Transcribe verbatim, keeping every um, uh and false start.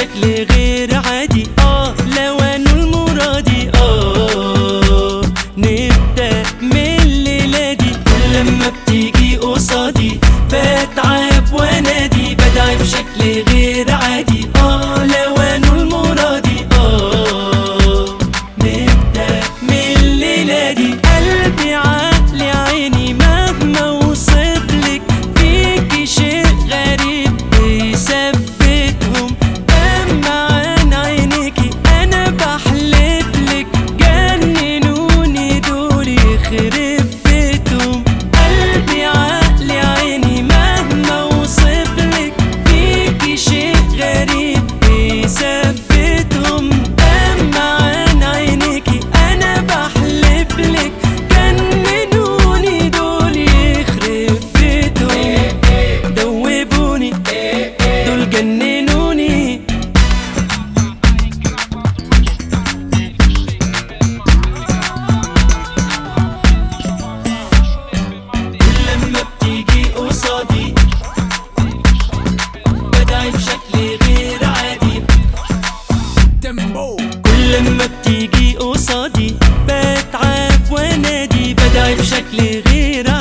بشكل غير عادي. اه لو انو المرادي اه نبدأ من الليلة دي. كل لما بتيجي قصادي بتعب وانادي، بدعي بشكل غير عادي. اه لو انو المرادي اه نبدأ من الليلة دي. قلبي عقلي عيني مهما وصفلك فيكي شيء غريب بيثبتهم. اما عن عينيكي انا بحلفلك جننوني دول يخرب بيتهم. قلبي عقلي عيني مهما وصفلك فيكي شيء غريب بيثبتهم. اما عن عينيكي انا بحلفلك جننوني دول يخرب بيتهم. دوبوني دول جننوني. كل لما بتيجي قصادي بدعي بشكل غير عادي. كل لما بتيجي قصادي بتعب وانادي، بدعي بشكل غير